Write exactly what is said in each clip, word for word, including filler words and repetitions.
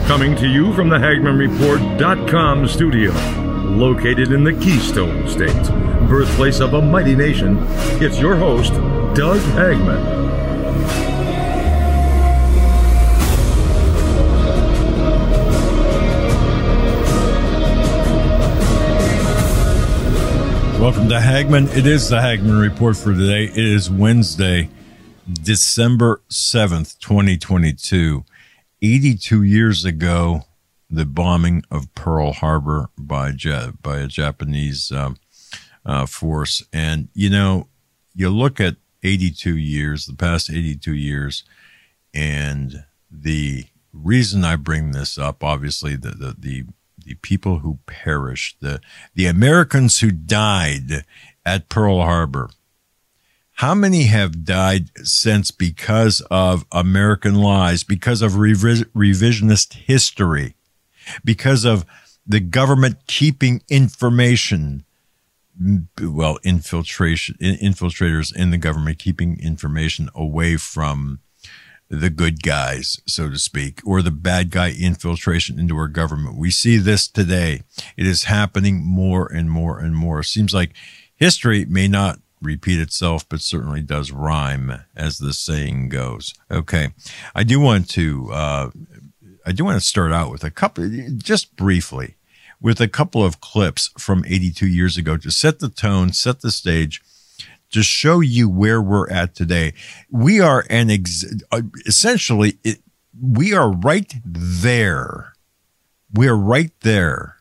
Coming to you from the Hagman Report dot com studio, located in the Keystone State, birthplace of a mighty nation, it's your host, Doug Hagman. Welcome to Hagman. It is the Hagman Report for today. It is Wednesday, December seventh, twenty twenty-two. eighty-two years ago, the bombing of Pearl Harbor by by a Japanese um, uh, force. And, you know, you look at eighty-two years, the past eighty-two years, and the reason I bring this up, obviously, the the the, the people who perished, the the Americans who died at Pearl Harbor. How many have died since because of American lies, because of revis- revisionist history, because of the government keeping information, well, infiltration, infiltrators in the government keeping information away from the good guys, so to speak, or the bad guy infiltration into our government? We see this today. It is happening more and more and more. It seems like history may not repeat itself, but certainly does rhyme, as the saying goes. Okay, I do want to uh, I do want to start out with a couple, just briefly, with a couple of clips from eighty-two years ago to set the tone, set the stage, to show you where we're at today. We are an ex- essentially it, we are right there. We are right there.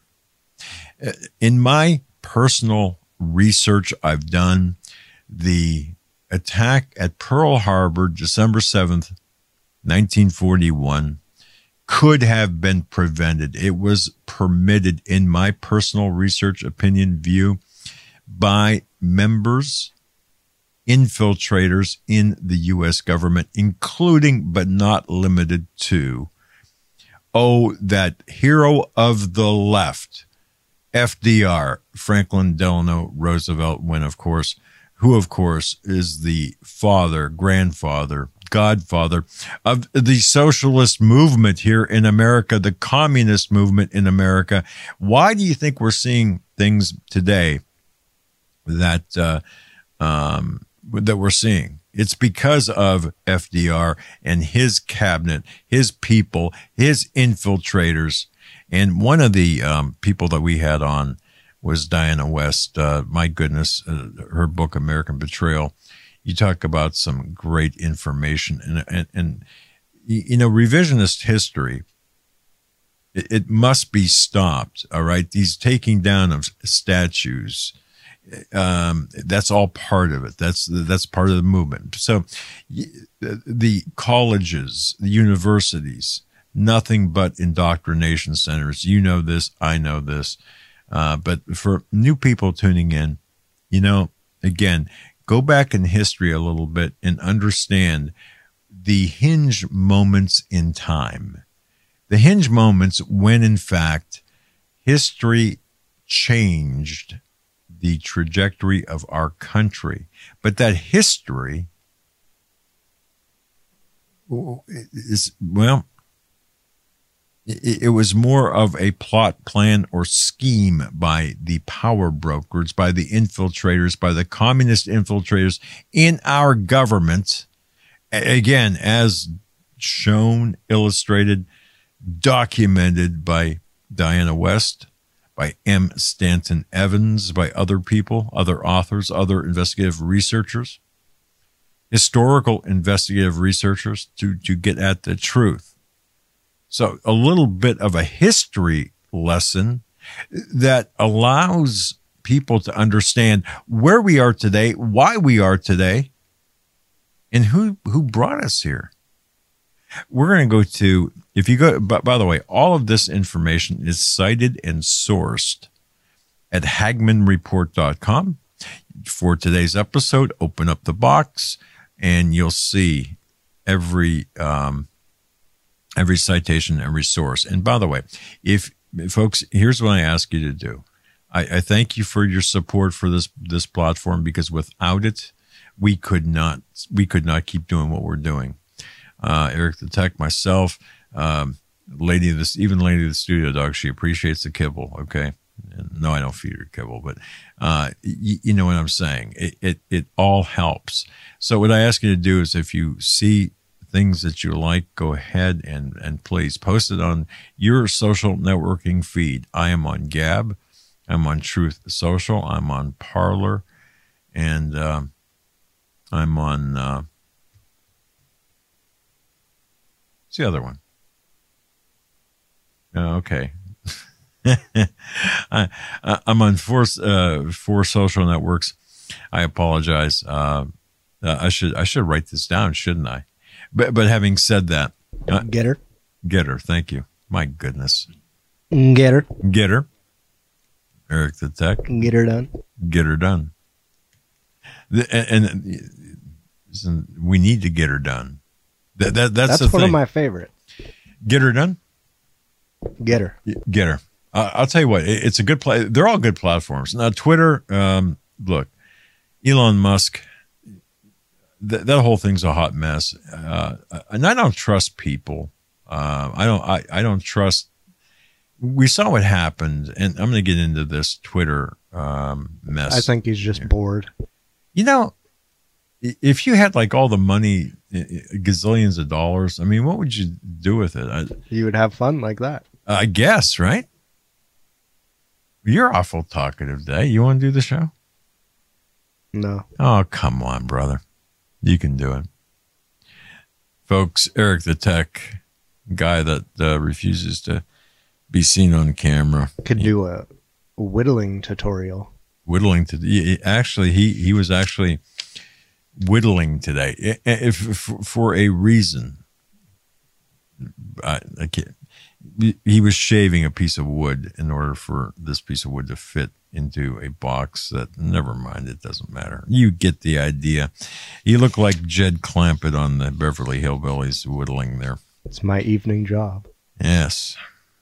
In my personal research I've done, the attack at Pearl Harbor, December seventh, nineteen forty-one, could have been prevented. It was permitted, in my personal research opinion view, by members, infiltrators in the U S government, including but not limited to, oh, that hero of the left, F D R, Franklin Delano Roosevelt, when, of course, who, of course, is the father, grandfather, godfather of the socialist movement here in America, the communist movement in America. Why do you think we're seeing things today that uh, um, that we're seeing? It's because of F D R and his cabinet, his people, his infiltrators. And one of the um, people that we had on was Diana West. Uh, my goodness, uh, her book, American Betrayal. You talk about some great information. And, and, and you know, revisionist history, it, it must be stopped, all right? These taking down of statues, um, that's all part of it. That's that's part of the movement. So the colleges, the universities, nothing but indoctrination centers. You know this, I know this. Uh, but for new people tuning in, you know, again, go back in history a little bit and understand the hinge moments in time. The hinge moments when, in fact, history changed the trajectory of our country. But that history is, well, it was more of a plot, plan, or scheme by the power brokers, by the infiltrators, by the communist infiltrators in our government. Again, as shown, illustrated, documented by Diana West, by M. Stanton Evans, by other people, other authors, other investigative researchers, historical investigative researchers to, to get at the truth. So a little bit of a history lesson that allows people to understand where we are today, why we are today, and who, who brought us here. We're going to go to, if you go, by, by the way, all of this information is cited and sourced at Hagman Report dot com. For today's episode, open up the box and you'll see every, um, every citation, every source. And by the way, if folks, here's what I ask you to do. I, I thank you for your support for this, this platform, because without it, we could not, we could not keep doing what we're doing. Uh, Eric the Tech, myself, um, lady, this even lady of the studio dog, she appreciates the kibble. Okay, and no, I don't feed her kibble, but uh, y- you know what I'm saying. It, it it all helps. So what I ask you to do is, if you see things that you like, go ahead and and please post it on your social networking feed. I am on Gab, I'm on Truth Social, I'm on Parler, and uh, I'm on uh, what's the other one? Oh, okay. I, I'm on four uh, four social networks. I apologize. Uh, I should I should write this down, shouldn't I? But but having said that, uh, Getter. Getter, thank you. My goodness. Getter. Getter. Eric the Tech. Get her done. Get her done. The, and, and listen, we need to get her done. That, that that's That's the one thing. of my favorites. Get her done. Get her. Get her. Uh, I'll tell you what. It, it's a good play. They're all good platforms. Now Twitter. Um, look, Elon Musk. Th- that whole thing's a hot mess, uh, and I don't trust people. Uh, I don't. I, I don't trust. We saw what happened, and I'm going to get into this Twitter um, mess. I think he's just here. bored. You know, if you had like all the money, gazillions of dollars, I mean, what would you do with it? I, you would have fun like that. I guess, right? You're awful talkative today. You want to do the show? No. Oh, come on, brother. You can do it. Folks, Eric the Tech, guy that uh, refuses to be seen on camera. Could do a whittling tutorial. Whittling to he, actually he he was actually whittling today, if for, for a reason. I, I can't, he was shaving a piece of wood in order for this piece of wood to fit into a box that, never mind, it doesn't matter. You get the idea. You look like Jed Clampett on the Beverly Hillbillies whittling there. It's my evening job. Yes.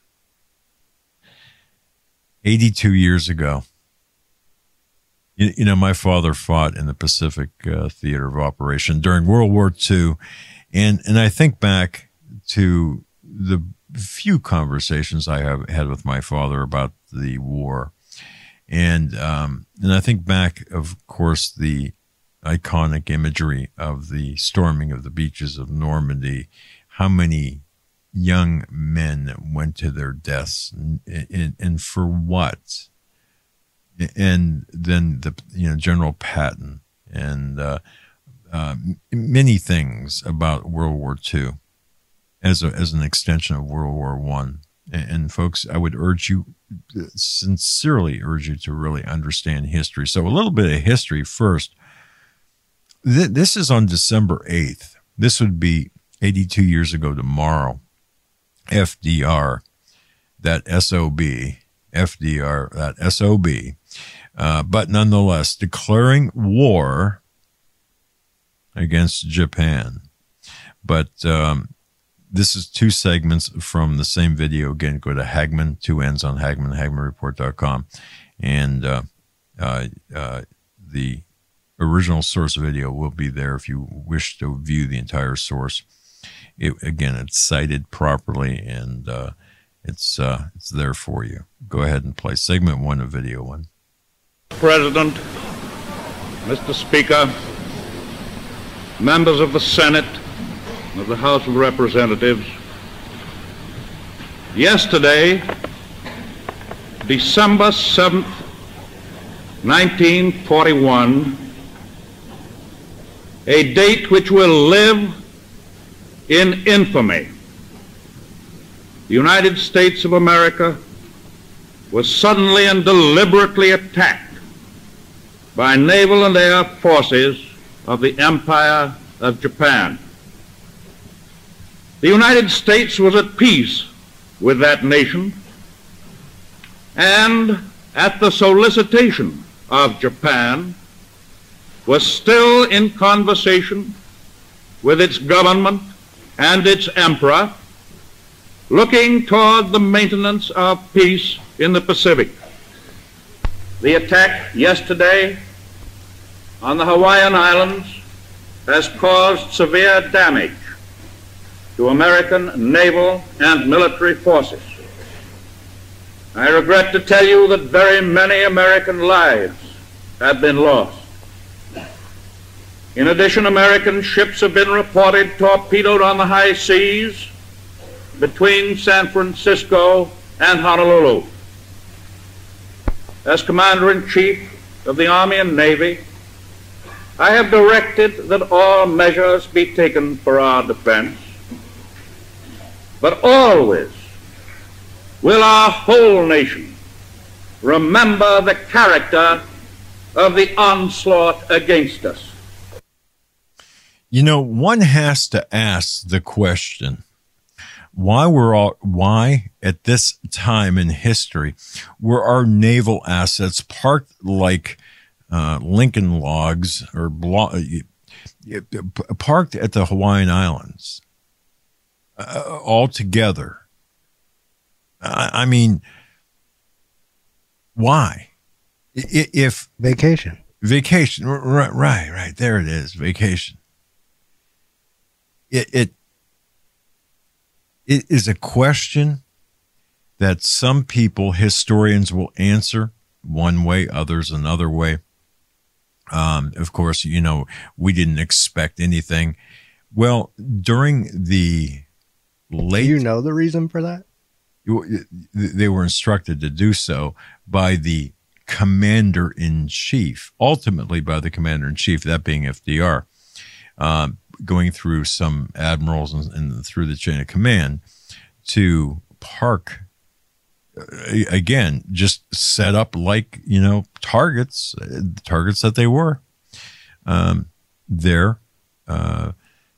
eighty-two years ago. You, you know, my father fought in the Pacific uh, Theater of Operation during World War Two. And, and I think back to the few conversations I have had with my father about the war. And um, and I think back, of course, the iconic imagery of the storming of the beaches of Normandy. How many young men went to their deaths, and, and, and for what? And then the you know General Patton and uh, uh, many things about World War Two as a, as an extension of World War One. And, and folks, I would urge you. Sincerely urge you to really understand history. So a little bit of history first. Th- this is on December eighth. This would be eighty-two years ago tomorrow. F D R, that S O B, F D R, that S O B, uh, but nonetheless declaring war against Japan. But um, this is two segments from the same video. Again, go to Hagman, two N's on Hagman, hagman report dot com. And uh, uh, uh, the original source video will be there if you wish to view the entire source. It, again, it's cited properly, and uh, it's uh, it's there for you. Go ahead and play segment one of video one. President, Mister Speaker, members of the Senate, of the House of Representatives. Yesterday, December seventh, nineteen forty-one, a date which will live in infamy. The United States of America was suddenly and deliberately attacked by naval and air forces of the Empire of Japan. The United States was at peace with that nation, and at the solicitation of Japan, was still in conversation with its government and its emperor, looking toward the maintenance of peace in the Pacific. The attack yesterday on the Hawaiian Islands has caused severe damage to American naval and military forces. I regret to tell you that very many American lives have been lost. In addition, American ships have been reported torpedoed on the high seas between San Francisco and Honolulu. As Commander-in-Chief of the Army and Navy, I have directed that all measures be taken for our defense, but always will our whole nation remember the character of the onslaught against us. You know, one has to ask the question, why were all, why at this time in history were our naval assets parked like uh, Lincoln logs or blo- parked at the Hawaiian Islands uh, all together? I, I mean, why? If Vacation. Vacation, right, right, right. There it is, vacation. It, it it is a question that some people, historians, will answer one way, others another way. Um, of course, you know, we didn't expect anything. Well, during the late... Do you know the reason for that? They were instructed to do so by the commander-in-chief, ultimately by the commander-in-chief, that being F D R. Um, going through some admirals and, and through the chain of command to park, uh, again, just set up like, you know, targets, uh, targets that they were um, there. Uh,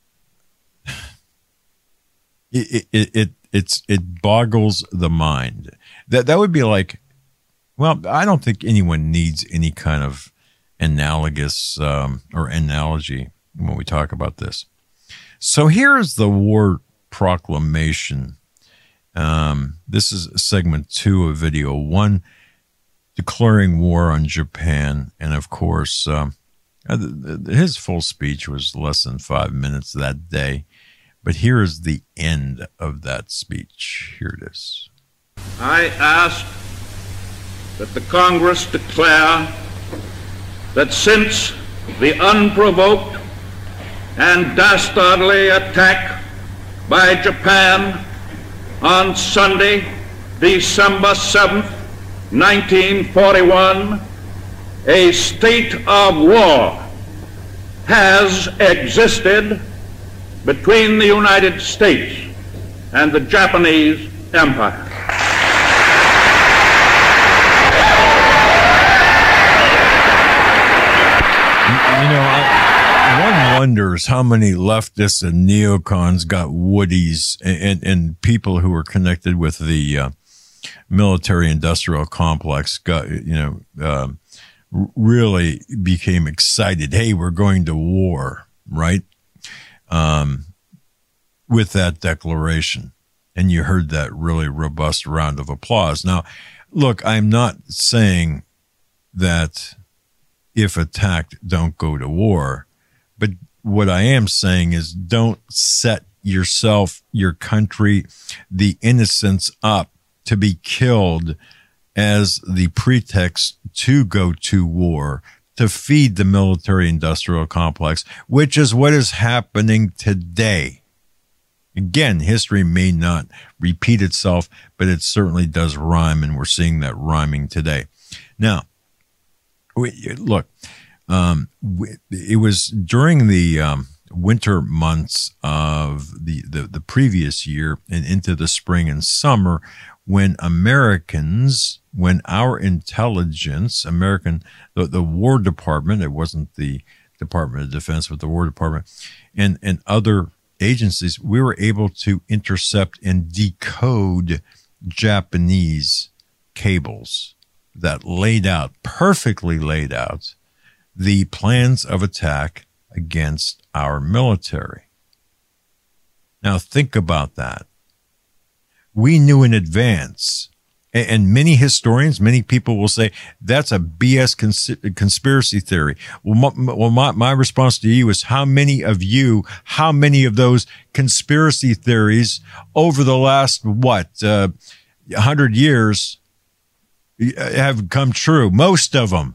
it, it, it, it's, it boggles the mind. That, that would be like, well, I don't think anyone needs any kind of analogous um, or analogy when we talk about this. So here is the war proclamation. Um, this is segment two of video one, declaring war on Japan. And of course, um, his full speech was less than five minutes that day. But here is the end of that speech. Here it is. I ask that the Congress declare that since the unprovoked and dastardly attack by Japan on Sunday, December seventh, nineteen forty-one, a state of war has existed between the United States and the Japanese Empire. You know, I, one wonders how many leftists and neocons got woodies and, and, and people who were connected with the uh, military-industrial complex got, you know, uh, really became excited. Hey, we're going to war, right? Um, with that declaration. And you heard that really robust round of applause. Now, look, I'm not saying that if attacked, don't go to war. But what I am saying is don't set yourself, your country, the innocents up to be killed as the pretext to go to war, to feed the military-industrial complex, which is what is happening today. Again, history may not repeat itself, but it certainly does rhyme, and we're seeing that rhyming today. Now, we, look, um, we, it was during the um, winter months of the, the, the previous year and into the spring and summer when Americans, when our intelligence, American, the, the War Department, it wasn't the Department of Defense, but the War Department, and, and other agencies, we were able to intercept and decode Japanese cables that laid out, perfectly laid out, the plans of attack against our military. Now think about that. We knew in advance And, and many historians, many people will say that's a B S cons- conspiracy theory. Well, my, well, my, my response to you is how many of you, how many of those conspiracy theories over the last, what, uh, one hundred years have come true? Most of them.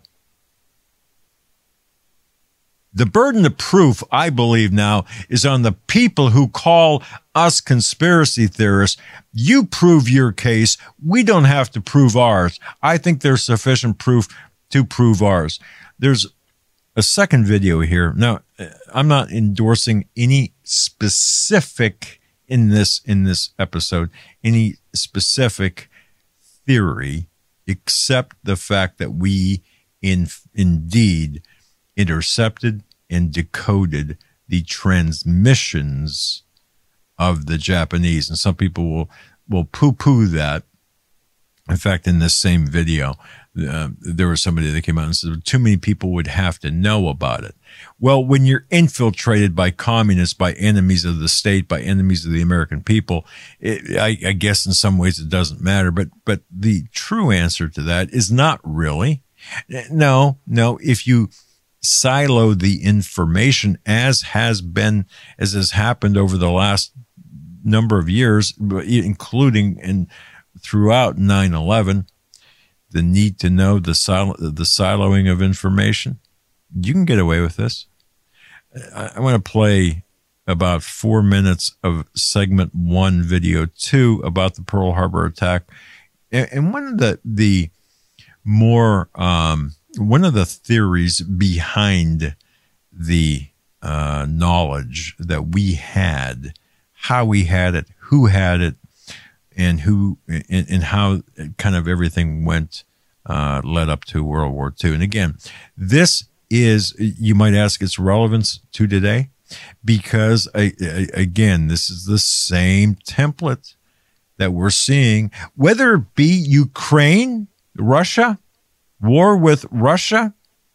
The burden of proof, I believe now, is on the people who call us conspiracy theorists. You prove your case. We don't have to prove ours. I think there's sufficient proof to prove ours. There's a second video here. Now, I'm not endorsing any specific in this, in this episode, any specific theory, except the fact that we in, indeed intercepted and decoded the transmissions of the Japanese. And some people will, will poo-poo that. In fact, in this same video, uh, there was somebody that came out and said, too many people would have to know about it. Well, when you're infiltrated by communists, by enemies of the state, by enemies of the American people, it, I, I guess in some ways it doesn't matter. But, but the true answer to that is not really. No, no. If you silo the information, as has been, as has happened over the last number of years, including in throughout nine eleven, the need to know, the sil- the siloing of information, you can get away with this. I, I want to play about four minutes of segment one, video two, about the Pearl Harbor attack, and, and one of the the more um, one of the theories behind the uh, knowledge that we had, how we had it, who had it, and who and, and how kind of everything went, uh, led up to World War Two. And again, this is, you might ask, its relevance to today, because I, I, again, this is the same template that we're seeing, whether it be Ukraine, Russia, war with Russia.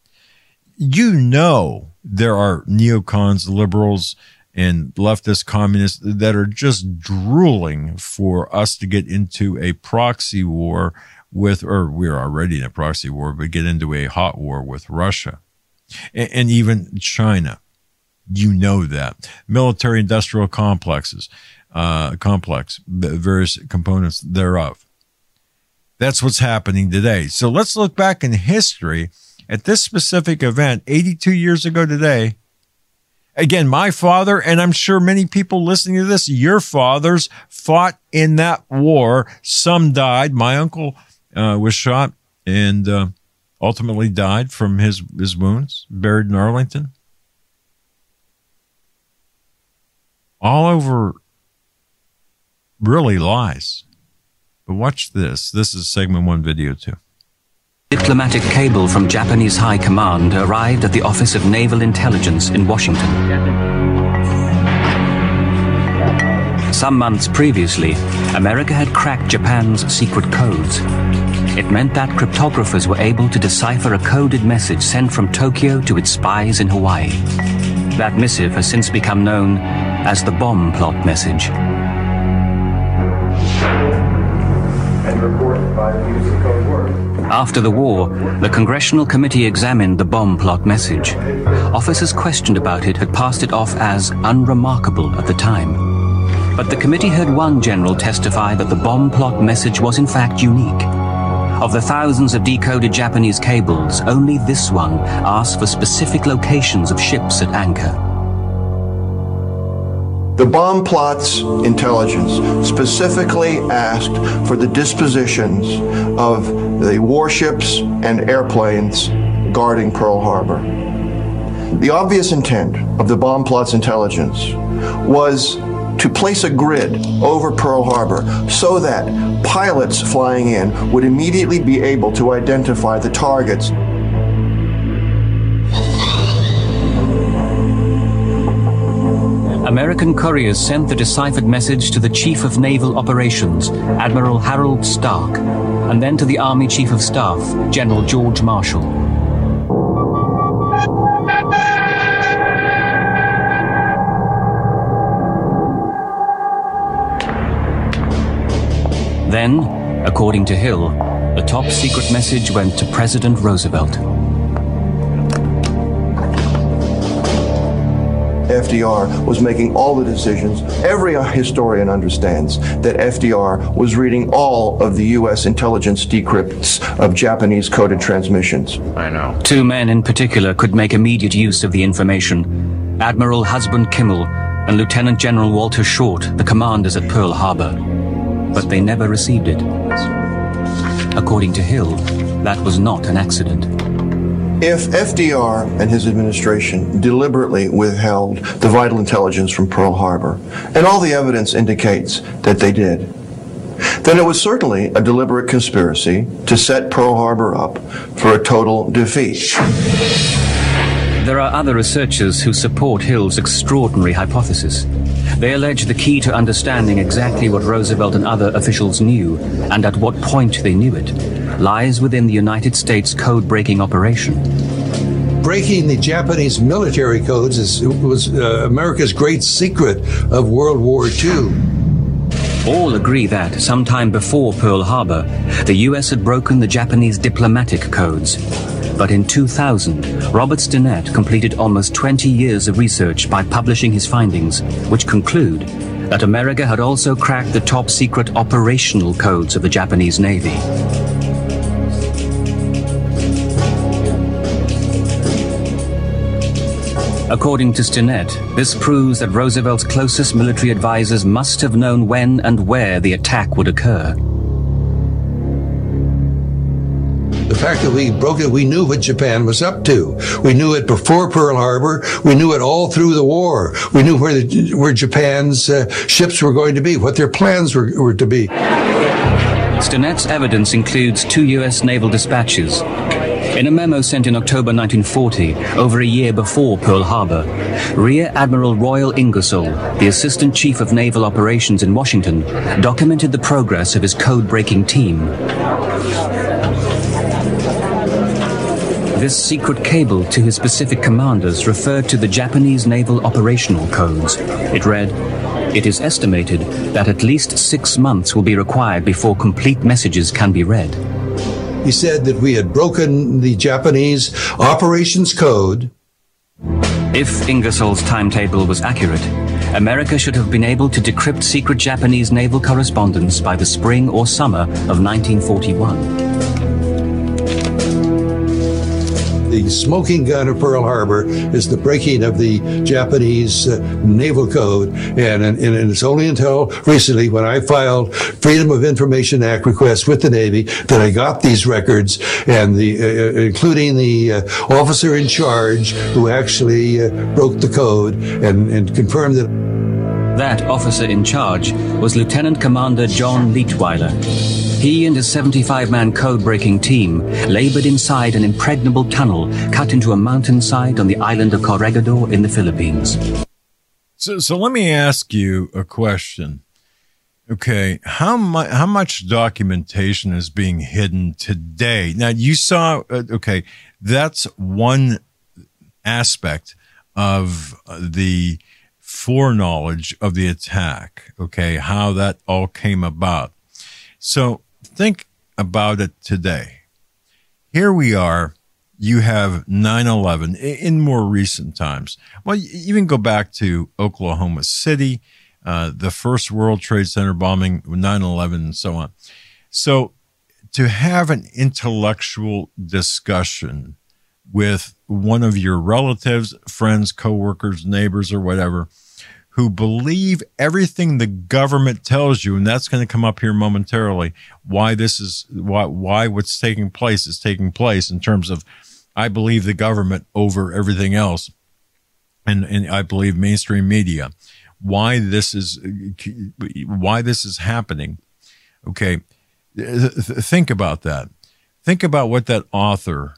You know, there are neocons, liberals, and leftist communists that are just drooling for us to get into a proxy war with, or we're already in a proxy war, but get into a hot war with Russia and, and even China. You know that. Military industrial complexes, uh, complex, the various components thereof. That's what's happening today. So let's look back in history at this specific event eighty-two years ago today. Again, my father, and I'm sure many people listening to this, your fathers fought in that war. Some died. My uncle uh, was shot and uh, ultimately died from his, his wounds, buried in Arlington. All over really lies. But watch this. This is segment one, video two. Diplomatic cable from Japanese High Command arrived at the Office of Naval Intelligence in Washington. Some months previously, America had cracked Japan's secret codes. It meant that cryptographers were able to decipher a coded message sent from Tokyo to its spies in Hawaii. That missive has since become known as the bomb plot message. And reported by the use of code word. After the war, the Congressional Committee examined the bomb plot message. Officers questioned about it had passed it off as unremarkable at the time. But the committee heard one general testify that the bomb plot message was in fact unique. Of the thousands of decoded Japanese cables, only this one asked for specific locations of ships at anchor. The bomb plot's intelligence specifically asked for the dispositions of the warships and airplanes guarding Pearl Harbor. The obvious intent of the bomb plot's intelligence was to place a grid over Pearl Harbor so that pilots flying in would immediately be able to identify the targets. American couriers sent the deciphered message to the Chief of Naval Operations, Admiral Harold Stark, and then to the Army Chief of Staff, General George Marshall. Then, According to Hill, the top secret message went to President Roosevelt. F D R was making all the decisions. Every historian understands that F D R was reading all of the U S intelligence decrypts of Japanese coded transmissions. I know. Two men in particular could make immediate use of the information: Admiral Husband Kimmel and Lieutenant General Walter Short, the commanders at Pearl Harbor. But they never received it. According to Hill, that was not an accident. If F D R and his administration deliberately withheld the vital intelligence from Pearl Harbor, and all the evidence indicates that they did, then it was certainly a deliberate conspiracy to set Pearl Harbor up for a total defeat. There are other researchers who support Hill's extraordinary hypothesis. They allege the key to understanding exactly what Roosevelt and other officials knew, and at what point they knew it, lies within the United States code-breaking operation. Breaking the Japanese military codes is, was uh, America's great secret of World War Two. All agree that, sometime before Pearl Harbor, the U S had broken the Japanese diplomatic codes. But in two thousand, Robert Stinnett completed almost twenty years of research by publishing his findings, which conclude that America had also cracked the top-secret operational codes of the Japanese Navy. According to Stinnett, this proves that Roosevelt's closest military advisors must have known when and where the attack would occur. The fact that we broke it, we knew what Japan was up to. We knew it before Pearl Harbor. We knew it all through the war. We knew where the, where Japan's uh, ships were going to be, what their plans were, were to be. Stinnett's evidence includes two U S naval dispatches. In a memo sent in October nineteen forty, over a year before Pearl Harbor, Rear Admiral Royal Ingersoll, the Assistant Chief of Naval Operations in Washington, documented the progress of his code-breaking team. This secret cable to his specific commanders referred to the Japanese naval operational codes. It read, "It is estimated that at least six months will be required before complete messages can be read." He said that we had broken the Japanese operations code. If Ingersoll's timetable was accurate, America should have been able to decrypt secret Japanese naval correspondence by the spring or summer of nineteen forty-one. The smoking gun of Pearl Harbor is the breaking of the Japanese uh, naval code, and, and, and it's only until recently, when I filed Freedom of Information Act requests with the Navy, that I got these records, and the uh, including the uh, officer in charge who actually uh, broke the code and, and confirmed that. That officer in charge was Lieutenant Commander John Leetweiler. He and his seventy-five man code-breaking team labored inside an impregnable tunnel cut into a mountainside on the island of Corregidor in the Philippines. So, so let me ask you a question. Okay, how much how much documentation is being hidden today? Now, you saw, uh, okay, that's one aspect of the foreknowledge of the attack, okay, how that all came about. So think about it today. Here we are. You have nine eleven in more recent times. Well, you even go back to Oklahoma City, uh, the first World Trade Center bombing, nine eleven, and so on. So to have an intellectual discussion with one of your relatives, friends, coworkers, neighbors, or whatever, who believe everything the government tells you, and that's going to come up here momentarily, why this is, why, why what's taking place is taking place in terms of, I believe the government over everything else, and, and I believe mainstream media, why this is, why this is happening. Okay, think about that. Think about what that author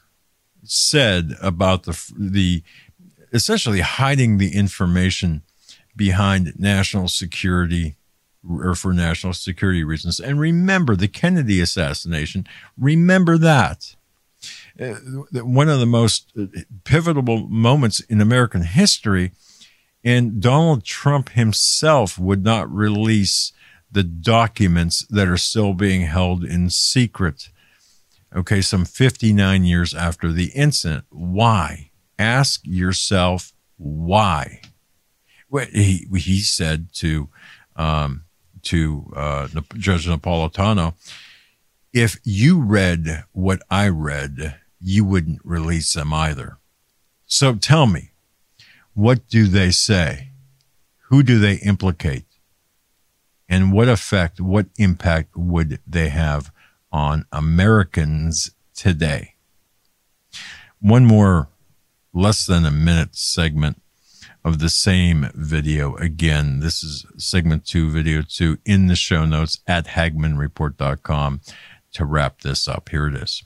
said about the, the essentially hiding the information behind national security, or for national security reasons. And remember the Kennedy assassination. Remember that. Uh, one of the most pivotal moments in American history, and Donald Trump himself would not release the documents that are still being held in secret. Okay, some fifty-nine years after the incident. Why? Ask yourself why. Well, he, he said to um, to uh, Judge Napolitano, if you read what I read, you wouldn't release them either. So tell me, what do they say? Who do they implicate? And what effect, what impact would they have on Americans today? One more less than a minute segment of the same video. Again, this is segment two, video two, in the show notes at hagmann report dot com to wrap this up. Here it is.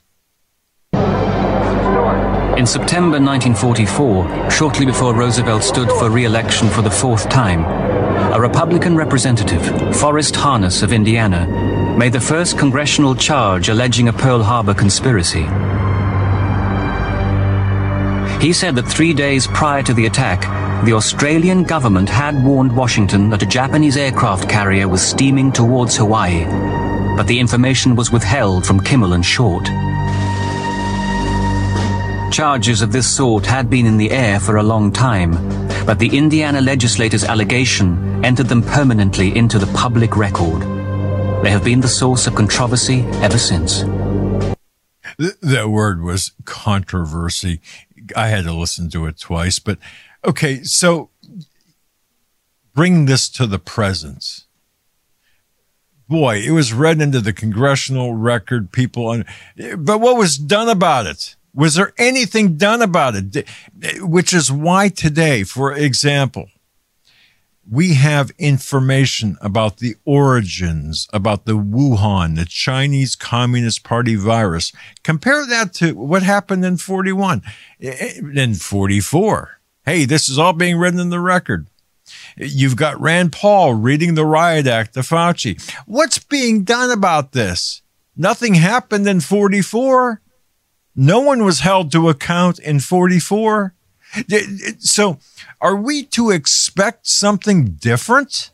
In September nineteen forty-four, shortly before Roosevelt stood for re-election for the fourth time, a Republican representative, Forrest Harness of Indiana, made the first congressional charge alleging a Pearl Harbor conspiracy. He said that three days prior to the attack, the Australian government had warned Washington that a Japanese aircraft carrier was steaming towards Hawaii, but the information was withheld from Kimmel and Short. Charges of this sort had been in the air for a long time, but the Indiana legislators' allegation entered them permanently into the public record. They have been the source of controversy ever since. That word was controversy. I had to listen to it twice, but okay, so bring this to the present. Boy, it was read into the congressional record, people, but what was done about it? Was there anything done about it? Which is why today, for example, we have information about the origins, about the Wuhan, the Chinese Communist Party virus. Compare that to what happened in forty-one, in forty-four. Hey, this is all being written in the record. You've got Rand Paul reading the Riot Act to Fauci. What's being done about this? Nothing happened in forty-four. No one was held to account in forty-four. So are we to expect something different?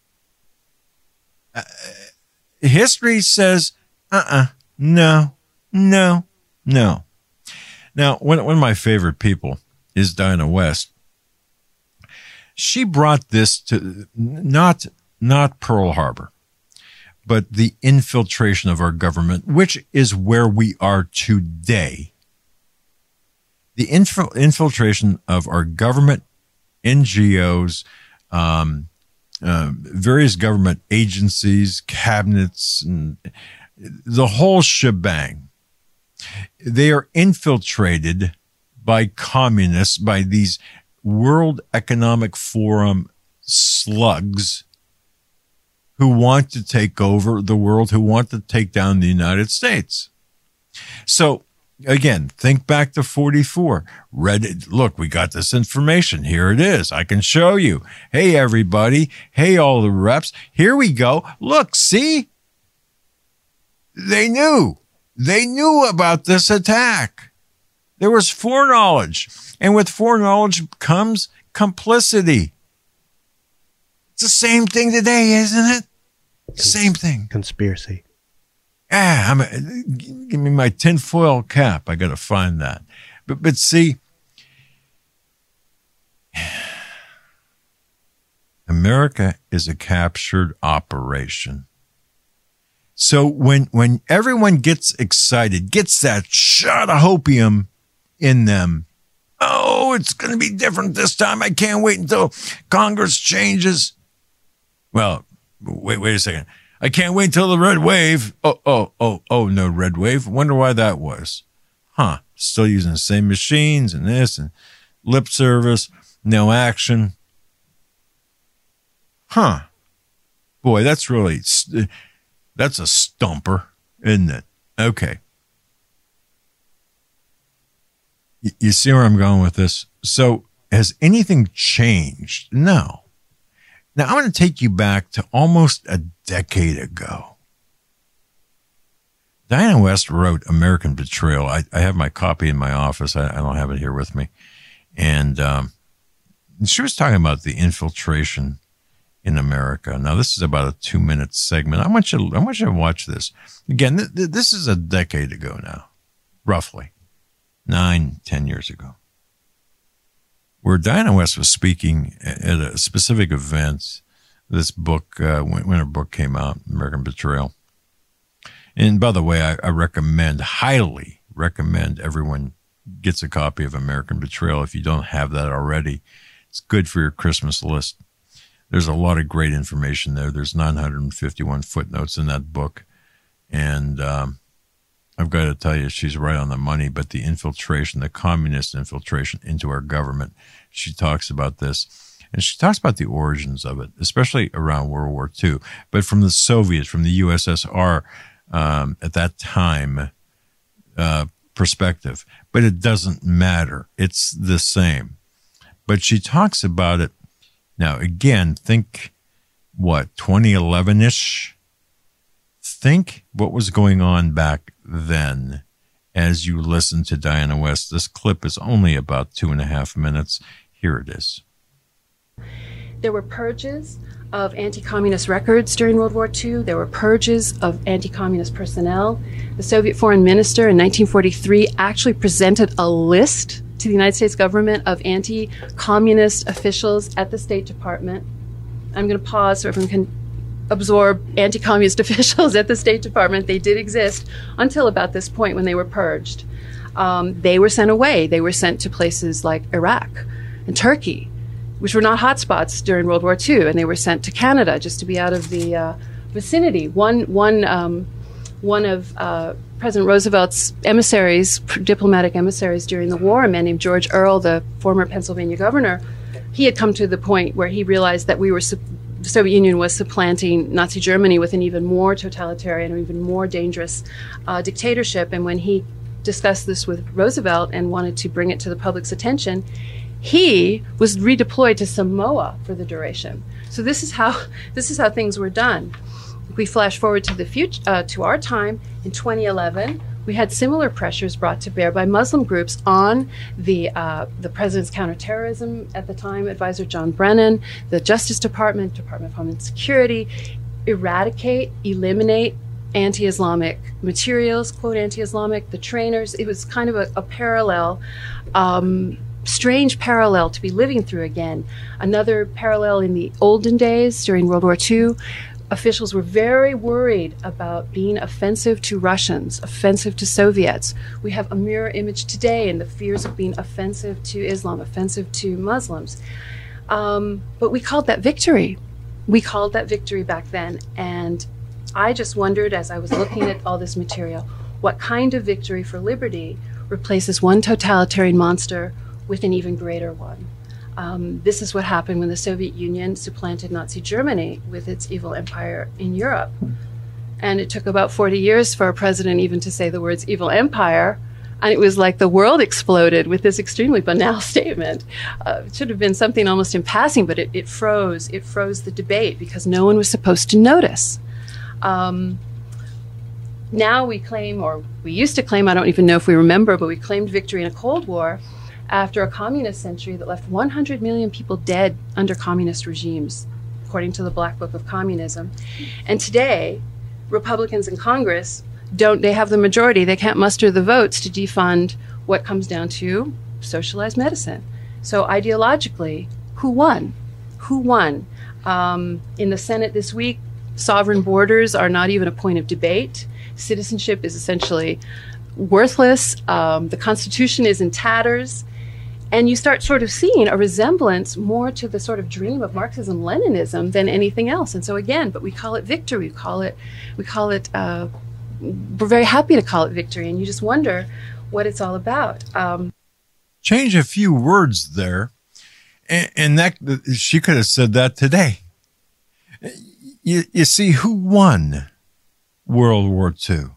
Uh, history says, uh-uh, no, no, no. Now, one, one of my favorite people is Dinah West. She brought this to not, not Pearl Harbor, but the infiltration of our government, which is where we are today. The infil- infiltration of our government, N G Os, um, uh, various government agencies, cabinets, and the whole shebang. They are infiltrated by communists, by these World Economic Forum slugs who want to take over the world, who want to take down the United States. So, again, think back to forty-four. Read it. Look, we got this information. Here it is. I can show you. Hey, everybody. Hey, all the reps. Here we go. Look, see? They knew. They knew about this attack. There was foreknowledge. And with foreknowledge comes complicity. It's the same thing today, isn't it? Same thing. Conspiracy. Ah, I'm a, give me my tinfoil cap. I got to find that. But but see, America is a captured operation. So when when everyone gets excited, gets that shot of hopium in them, oh, it's going to be different this time. I can't wait until Congress changes. Well, wait, wait a second. I can't wait till the red wave. Oh, oh, oh, oh, no red wave. Wonder why that was. Huh. Still using the same machines and this and lip service, no action. Huh. Boy, that's really, that's a stumper, isn't it? Okay. You see where I'm going with this? So has anything changed? No. Now, I'm going to take you back to almost a decade ago. Dinah West wrote American Betrayal. I, I have my copy in my office. I, I don't have it here with me. And um, she was talking about the infiltration in America. Now, this is about a two-minute segment. I want you to, I want you to watch this. Again, th- th- this is a decade ago now, roughly, nine, ten years ago, where Diana West was speaking at a specific event. This book, uh, when, when her book came out, American Betrayal. And by the way, I, I recommend, highly recommend everyone gets a copy of American Betrayal. If you don't have that already, it's good for your Christmas list. There's a lot of great information there. There's nine hundred fifty-one footnotes in that book. And um, I've got to tell you, she's right on the money. But the infiltration, the communist infiltration into our government, she talks about this. And she talks about the origins of it, especially around World War Two. But from the Soviets, from the U S S R um, at that time uh, perspective. But it doesn't matter. It's the same. But she talks about it. Now, again, think, what, twenty eleven-ish? Think what was going on back then as you listen to Diana West. This clip is only about two and a half minutes. Here it is. There were purges of anti-communist records during World War Two. There were purges of anti-communist personnel. The Soviet foreign minister in nineteen forty-three actually presented a list to the United States government of anti-communist officials at the State Department. I'm going to pause so everyone can absorb anti-communist officials at the State Department. They did exist until about this point when they were purged. Um, they were sent away. They were sent to places like Iraq and Turkey, which were not hotspots during World War Two, and they were sent to Canada just to be out of the uh, vicinity. One, one, um, one of uh, President Roosevelt's emissaries, diplomatic emissaries during the war, a man named George Earle, the former Pennsylvania governor, he had come to the point where he realized that we were, the Soviet Union was supplanting Nazi Germany with an even more totalitarian or even more dangerous uh, dictatorship. And when he discussed this with Roosevelt and wanted to bring it to the public's attention, he was redeployed to Samoa for the duration. So this is how this is how things were done. We flash forward to the future, uh, to our time in twenty eleven. We had similar pressures brought to bear by Muslim groups on the uh, the president's counterterrorism at the time advisor John Brennan, the Justice Department, Department of Homeland Security, eradicate, eliminate anti-Islamic materials, quote anti-Islamic, the trainers. It was kind of a, a parallel. Um, strange parallel to be living through again. Another parallel in the olden days during World War Two, officials were very worried about being offensive to Russians, offensive to Soviets. We have a mirror image today in the fears of being offensive to Islam, offensive to Muslims. Um, but we called that victory. We called that victory back then. And I just wondered, as I was looking at all this material, what kind of victory for liberty replaces one totalitarian monster with an even greater one. Um, this is what happened when the Soviet Union supplanted Nazi Germany with its evil empire in Europe. And it took about forty years for a president even to say the words evil empire. And it was like the world exploded with this extremely banal statement. Uh, it should have been something almost in passing, but it, it froze. It froze the debate because no one was supposed to notice. Um, now we claim, or we used to claim, I don't even know if we remember, but we claimed victory in a Cold War after a communist century that left one hundred million people dead under communist regimes, according to the Black Book of Communism. And today, Republicans in Congress don't, they have the majority, they can't muster the votes to defund what comes down to socialized medicine. So ideologically, who won? Who won? Um, in the Senate this week, sovereign borders are not even a point of debate. Citizenship is essentially worthless. Um, the Constitution is in tatters. And you start sort of seeing a resemblance more to the sort of dream of Marxism-Leninism than anything else. And so again, but we call it victory. We call it, we call it, uh, we're very happy to call it victory. And you just wonder what it's all about. Um, Change a few words there. And, and that she could have said that today. You, you see, who won World War Two?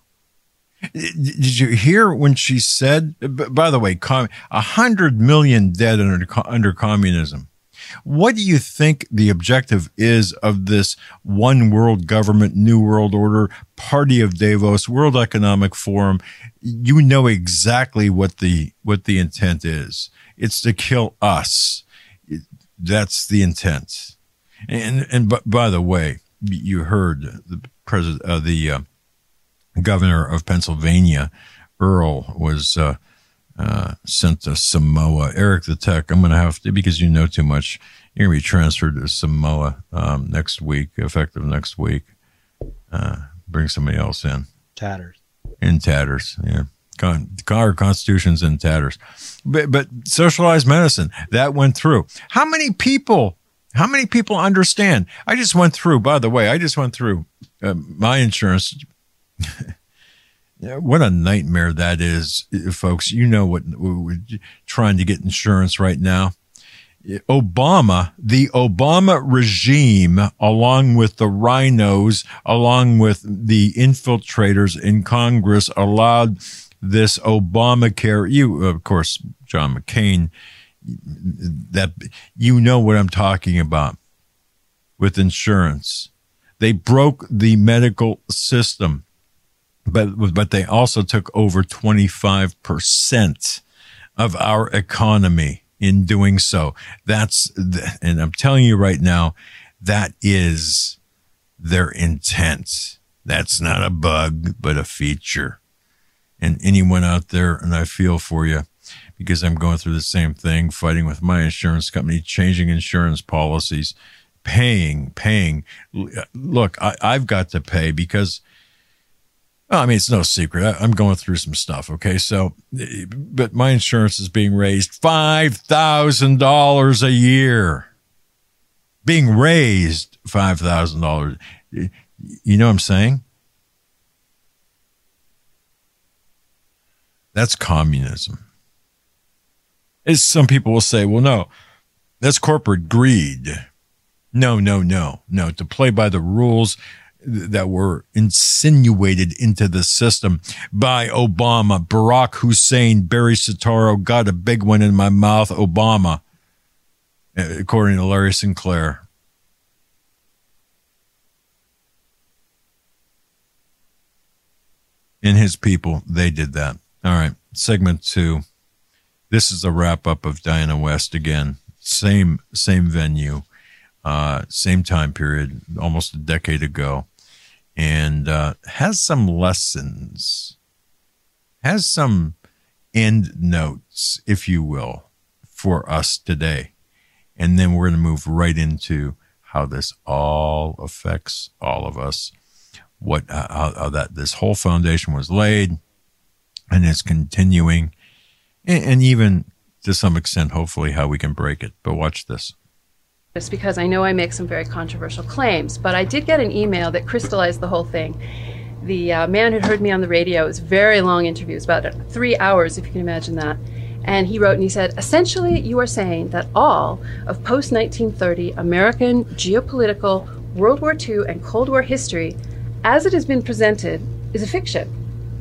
Did you hear when she said, by the way, a hundred million dead under, under communism. What do you think the objective is of this one world government, new world order, Party of Davos, World Economic Forum? You know exactly what the, what the intent is. It's to kill us. That's the intent. And and but by the way, you heard the president, uh, the uh, governor of Pennsylvania, Earl, was uh, uh, sent to Samoa. Eric the Tech, I'm going to have to, because you know too much, you're going to be transferred to Samoa um, next week, effective next week. Uh, bring somebody else in. Tatters. In tatters, yeah. Con- our Constitution's in tatters. But, but socialized medicine, that went through. How many people, how many people understand? I just went through, by the way, I just went through uh, my insurance. What a nightmare that is, folks. You know what, we're trying to get insurance right now. Obama, the Obama regime, along with the rhinos, along with the infiltrators in Congress, allowed this Obamacare. You, of course, John McCain, that you know what I'm talking about with insurance. They broke the medical system, but but they also took over twenty-five percent of our economy in doing so. That's, the, and I'm telling you right now, that is their intent. That's not a bug, but a feature. And anyone out there, and I feel for you, because I'm going through the same thing, fighting with my insurance company, changing insurance policies, paying, paying. Look, I, I've got to pay because, well, I mean, it's no secret. I, I'm going through some stuff, okay? So, but my insurance is being raised five thousand dollars a year. Being raised five thousand dollars. You know what I'm saying? That's communism. As some people will say, well, no, that's corporate greed. No, no, no, no. To play by the rules that were insinuated into the system by Obama, Barack Hussein, Barry Soetoro, got a big one in my mouth, Obama, according to Larry Sinclair. And his people, they did that. All right, segment two. This is a wrap-up of Diana West again. Same, same venue, uh, same time period, almost a decade ago. And uh, has some lessons, has some end notes, if you will, for us today. And then we're going to move right into how this all affects all of us, what uh, how, how that this whole foundation was laid, and it's continuing, and, and even to some extent, hopefully, how we can break it. But watch this. Just because I know I make some very controversial claims, but I did get an email that crystallized the whole thing. The uh, man had heard me on the radio. It was a very long interview. It was about three hours, if you can imagine that. And he wrote and he said, essentially, you are saying that all of post nineteen thirty American geopolitical World War Two and Cold War history, as it has been presented, is a fiction.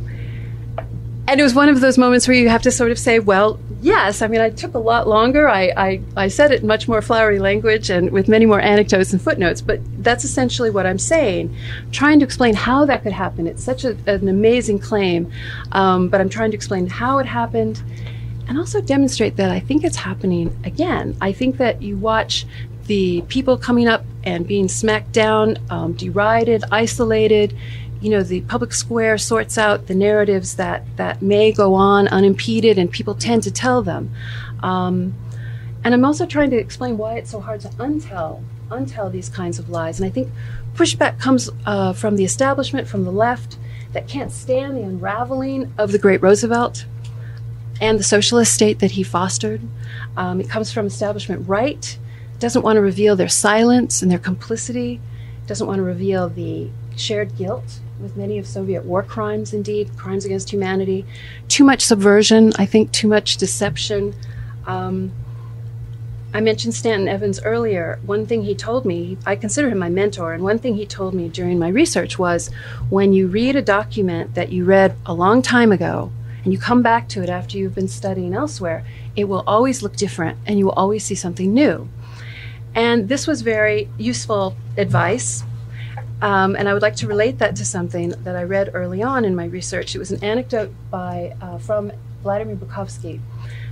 And it was one of those moments where you have to sort of say, well, yes. I mean, I took a lot longer. I, I, I said it in much more flowery language and with many more anecdotes and footnotes, but that's essentially what I'm saying. Trying to explain how that could happen. It's such a, an amazing claim, um, but I'm trying to explain how it happened and also demonstrate that I think it's happening again. I think that you watch the people coming up and being smacked down, um, derided, isolated. You know, the public square sorts out the narratives that, that may go on unimpeded, and people tend to tell them. Um, and I'm also trying to explain why it's so hard to untell, untell these kinds of lies. And I think pushback comes uh, from the establishment, from the left, that can't stand the unraveling of the great Roosevelt and the socialist state that he fostered. Um, it comes from establishment right, doesn't want to reveal their silence and their complicity, doesn't want to reveal the shared guilt with many of Soviet war crimes, indeed, crimes against humanity. Too much subversion, I think too much deception. Um, I mentioned Stanton Evans earlier. One thing he told me, I consider him my mentor, and one thing he told me during my research was, when you read a document that you read a long time ago, and you come back to it after you've been studying elsewhere, it will always look different, and you will always see something new. And this was very useful advice. Um, and I would like to relate that to something that I read early on in my research. It was an anecdote by uh, from Vladimir Bukovsky,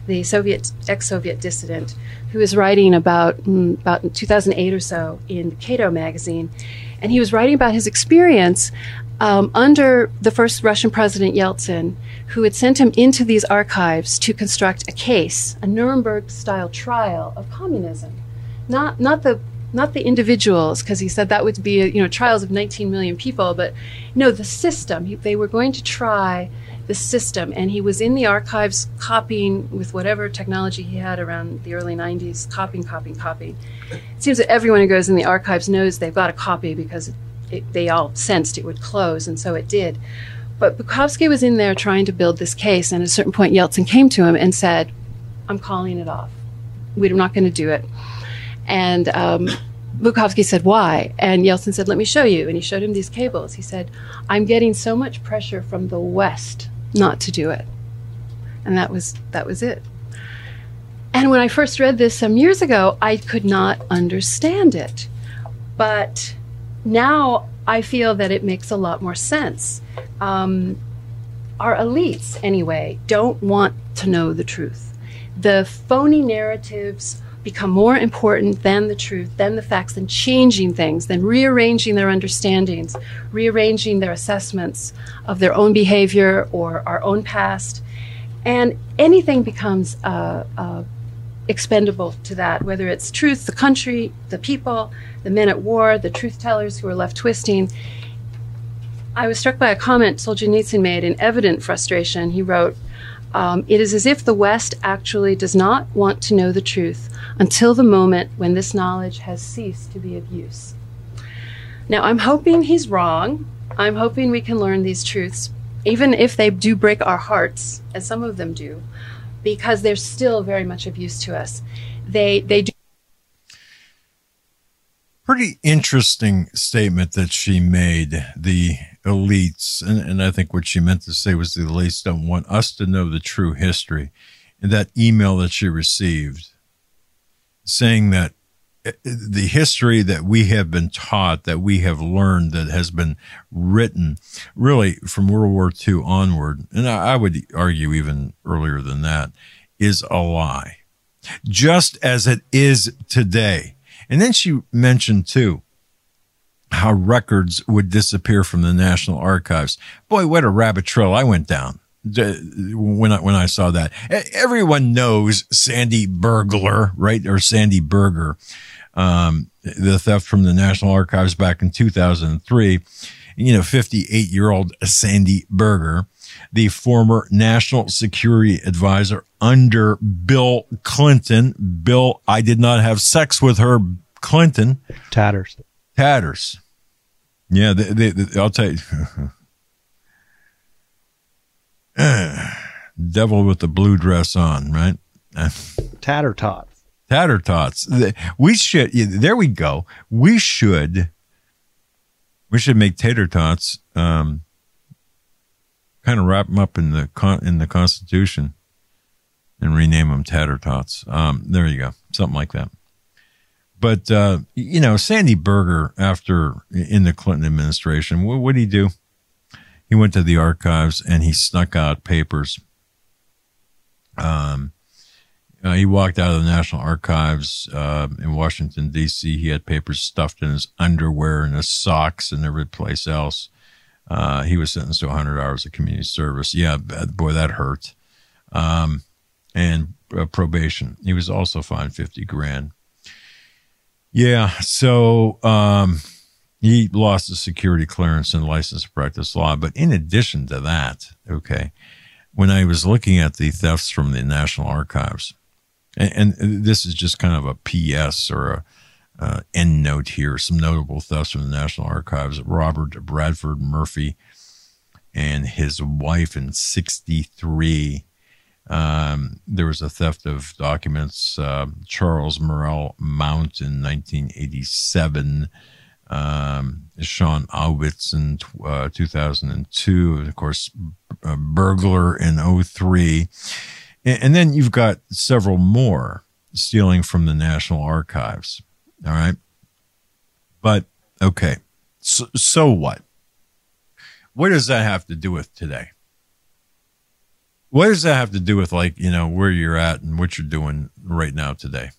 the Soviet ex-Soviet dissident, who was writing about mm, about two thousand eight or so in Cato magazine, and he was writing about his experience um, under the first Russian president Yeltsin, who had sent him into these archives to construct a case, a Nuremberg-style trial of communism, not not the not the individuals, because he said that would be you know trials of nineteen million people, but no, the system. He, they were going to try the system, and he was in the archives copying with whatever technology he had around the early nineties, copying, copying, copying. It seems that everyone who goes in the archives knows they've got a copy because it, they all sensed it would close, and so it did. But Bukovsky was in there trying to build this case, and at a certain point Yeltsin came to him and said, I'm calling it off. We're not going to do it. And um, Bukovsky said, why? And Yeltsin said, let me show you. And he showed him these cables. He said, I'm getting so much pressure from the West not to do it. And that was that was it. And when I first read this some years ago, I could not understand it. But now I feel that it makes a lot more sense. Um, our elites, anyway, don't want to know the truth. The phony narratives become more important than the truth, than the facts, than changing things, than rearranging their understandings, rearranging their assessments of their own behavior or our own past. And anything becomes uh, uh, expendable to that, whether it's truth, the country, the people, the men at war, the truth tellers who are left twisting. I was struck by a comment Solzhenitsyn made in evident frustration. He wrote, Um, it is as if the West actually does not want to know the truth until the moment when this knowledge has ceased to be of use. Now, I'm hoping he's wrong. I'm hoping we can learn these truths, even if they do break our hearts, as some of them do, because they're still very much of use to us. They, they do. Pretty interesting statement that she made, the elites, and, and I think what she meant to say was the elites don't want us to know the true history. And that email that she received saying that the history that we have been taught, that we have learned, that has been written really from World War Two onward, and I, I would argue even earlier than that, is a lie, just as it is today. And then she mentioned, too, how records would disappear from the National Archives. Boy, what a rabbit trail I went down when I, when I saw that. Everyone knows Sandy Burglar, right, or Sandy Berger, um, the theft from the National Archives back in two thousand three. You know, fifty-eight-year-old Sandy Berger, the former national security advisor under Bill Clinton. Bill, I did not have sex with her, Clinton. Tatters. Tatters. Yeah, they, they, they, I'll tell you. Devil with the blue dress on, right? Tatter tots. Tatter tots. We should, there we go. We should, we should make tater tots, um, kind of wrap them up in the con- in the Constitution and rename them tatter tots. Um, there you go. Something like that. But, uh, you know, Sandy Berger, after in the Clinton administration, what, what did he do? He went to the archives and he snuck out papers. Um, uh, he walked out of the National Archives uh, in Washington, D C He had papers stuffed in his underwear and his socks and every place else. Uh, he was sentenced to one hundred hours of community service. Yeah, boy, that hurt. Um, and uh, probation. He was also fined fifty grand. Yeah, so um, he lost his security clearance and license to practice law. But in addition to that, okay, when I was looking at the thefts from the National Archives, and, and this is just kind of a P S or a uh, end note here, some notable thefts from the National Archives. Robert Bradford Murphy and his wife in sixty-three. Um, there was a theft of documents. Uh, Charles Morrell Mount in nineteen eighty-seven. Um, Sean Aubitz in uh, two thousand two. And of course, uh, Burglar in oh three. And, and then you've got several more stealing from the National Archives. All right. But, okay. So, so what? What does that have to do with today? What does that have to do with, like, you know, where you're at and what you're doing right now today?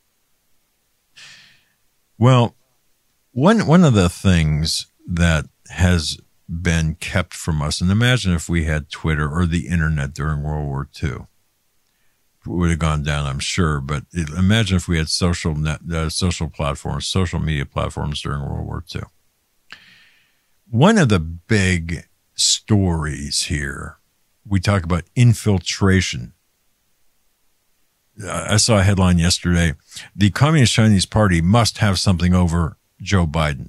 Well, one one of the things that has been kept from us, and imagine if we had Twitter or the internet during World War Two, it would have gone down, I'm sure. But it, imagine if we had social net, uh, social platforms, social media platforms during World War Two. One of the big stories here, we talk about infiltration. I saw a headline yesterday. The Communist Chinese Party must have something over Joe Biden.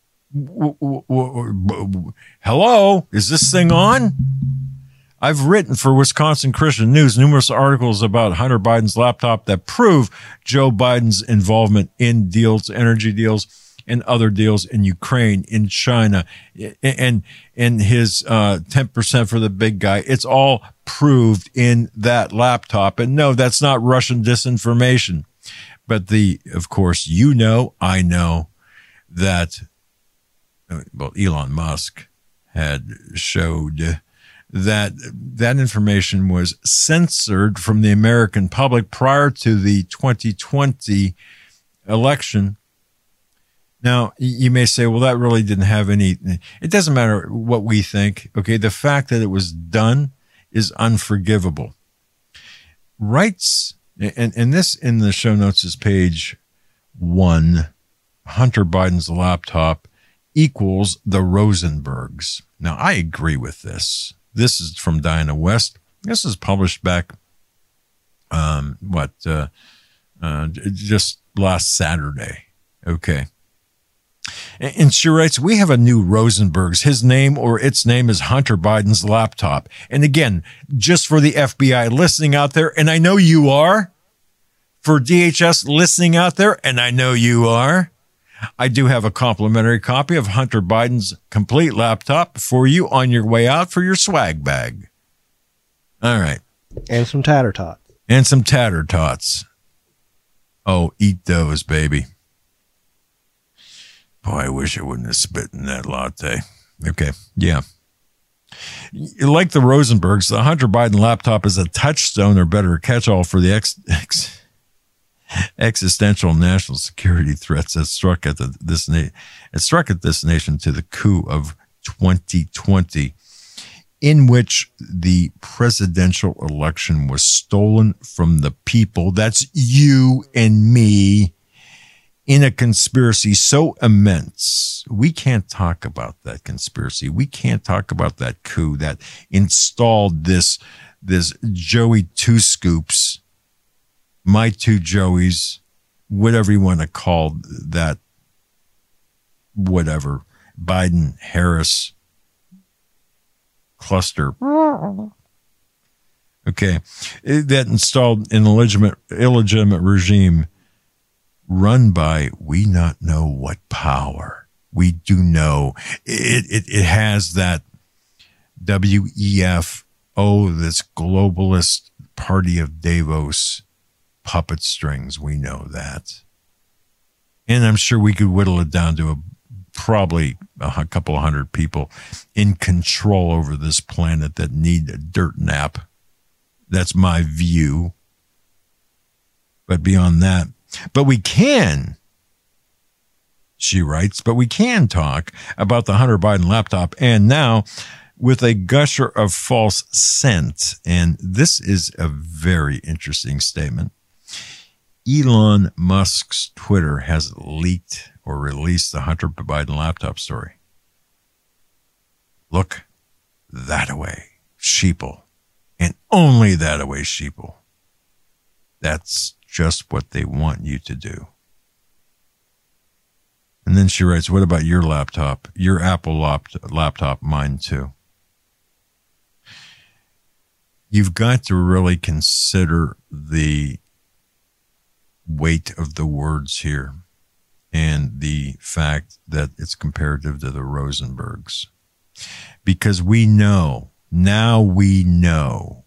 Hello? Is this thing on? I've written for Wisconsin Christian News numerous articles about Hunter Biden's laptop that prove Joe Biden's involvement in deals, energy deals, and other deals in Ukraine, in China, and and his uh, ten percent for the big guy. It's all proved in that laptop. And no, that's not Russian disinformation. But the, of course, you know, I know that, well, Elon Musk had showed that that information was censored from the American public prior to the twenty twenty election. Now, you may say, well, that really didn't have any, it doesn't matter what we think. Okay. The fact that it was done is unforgivable. Rights, and, and this in the show notes is page one, Hunter Biden's laptop equals the Rosenbergs. Now, I agree with this. This is from Diana West. This is published back, um, what, uh, uh, just last Saturday. Okay. And she writes, we have a new Rosenbergs. His name or its name is Hunter Biden's laptop. And again, just for the F B I listening out there, and I know you are, for D H S listening out there, and I know you are, I do have a complimentary copy of Hunter Biden's complete laptop for you on your way out for your swag bag. All right. And some tater tots. And some tater tots. Oh, eat those, baby. Boy, I wish I wouldn't have spit in that latte. Okay, yeah. Like the Rosenbergs, the Hunter Biden laptop is a touchstone or better catch-all for the ex, ex, existential national security threats that struck at the, this na- it struck at this nation to the coup of twenty twenty, in which the presidential election was stolen from the people. That's you and me. In a conspiracy so immense, we can't talk about that conspiracy. We can't talk about that coup that installed this, this Joey Two Scoops, my two Joeys, whatever you want to call that, whatever, Biden, Harris cluster. Okay, that installed an illegitimate, illegitimate regime run by we not know what power. We do know it, it, it has that W E F, oh, this globalist party of Davos puppet strings. We know that. And I'm sure we could whittle it down to a probably a couple of hundred people in control over this planet that need a dirt nap. That's my view. But beyond that, but we can, she writes, but we can talk about the Hunter Biden laptop, and now with a gusher of false scent. And this is a very interesting statement. Elon Musk's Twitter has leaked or released the Hunter Biden laptop story. Look that away, sheeple, and only that away, sheeple. That's just what they want you to do. And then she writes, what about your laptop? Your Apple lap- laptop, mine too. You've got to really consider the weight of the words here and the fact that it's comparative to the Rosenbergs. Because we know, now we know,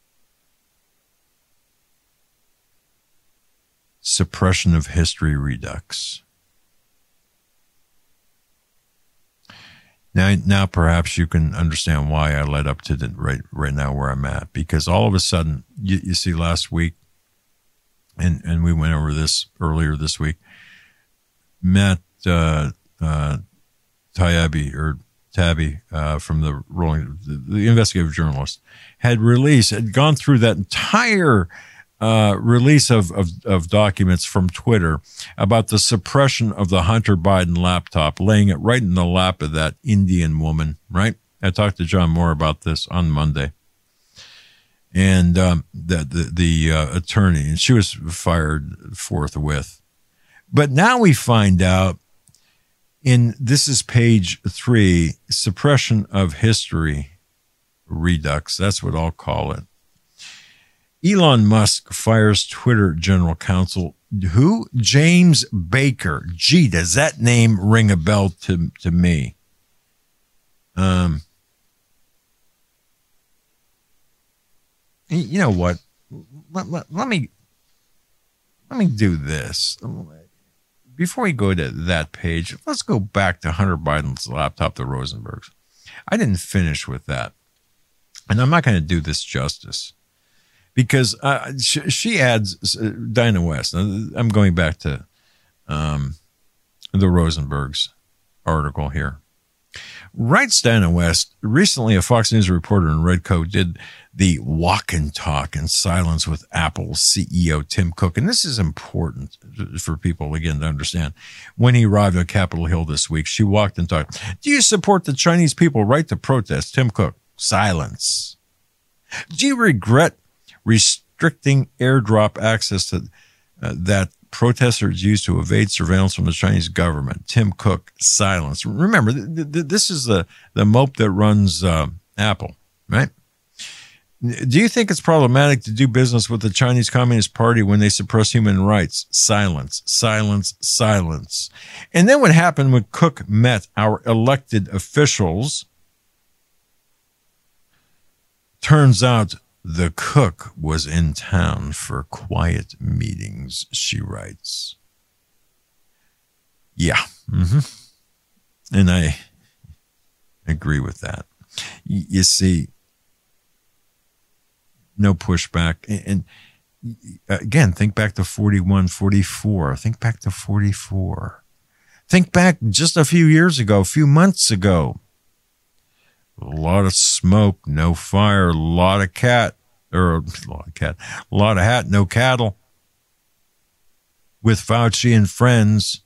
suppression of history redux. Now, now perhaps you can understand why I led up to the right right now where I'm at, because all of a sudden, you, you see, last week, and and we went over this earlier this week. Matt uh, uh, Taibbi or Taibbi uh, from the Rolling, the, the investigative journalist, had released, had gone through that entire uh, release of, of of documents from Twitter about the suppression of the Hunter Biden laptop, laying it right in the lap of that Indian woman. Right? I talked to John Moore about this on Monday. And um, the the, the uh, attorney, and she was fired forthwith. But now we find out in, this is page three, suppression of history redux. That's what I'll call it. Elon Musk fires Twitter general counsel. Who? James Baker. Gee, does that name ring a bell to, to me? Um. You know what? Let, let, let me let me do this. Before we go to that page, let's go back to Hunter Biden's laptop, the Rosenbergs. I didn't finish with that. And I'm not going to do this justice because uh, she, she adds uh, Dinah West. I'm going back to um, the Rosenbergs article here. Writes Dinah West, recently a Fox News reporter in red coat did the walk and talk in silence with Apple C E O Tim Cook. And this is important for people, again, to understand. When he arrived on Capitol Hill this week, she walked and talked. Do you support the Chinese people's right to protest? Tim Cook, silence. Do you regret restricting airdrop access to uh, that protesters used to evade surveillance from the Chinese government? Tim Cook, silence. Remember, th- th- this is the, the mope that runs uh, Apple, right? Do you think it's problematic to do business with the Chinese Communist Party when they suppress human rights? Silence, silence, silence. And then what happened when Cook met our elected officials? Turns out the cook was in town for quiet meetings, she writes. Yeah. Mm-hmm. And I agree with that. Y- you see, no pushback. And, and again, think back to forty-one, forty-four. Think back to forty-four. Think back just a few years ago, a few months ago. A lot of smoke, no fire, a lot of cat, or a lot of cat, a lot of hat, no cattle. With Fauci and friends.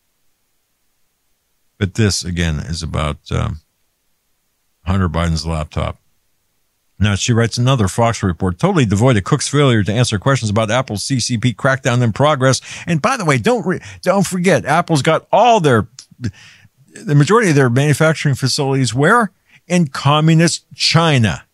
But this, again, is about um, Hunter Biden's laptop. Now, she writes another Fox report, totally devoid of Cook's failure to answer questions about Apple's C C P crackdown in progress. And by the way, don't re- don't forget, Apple's got all their, the majority of their manufacturing facilities where? In communist China.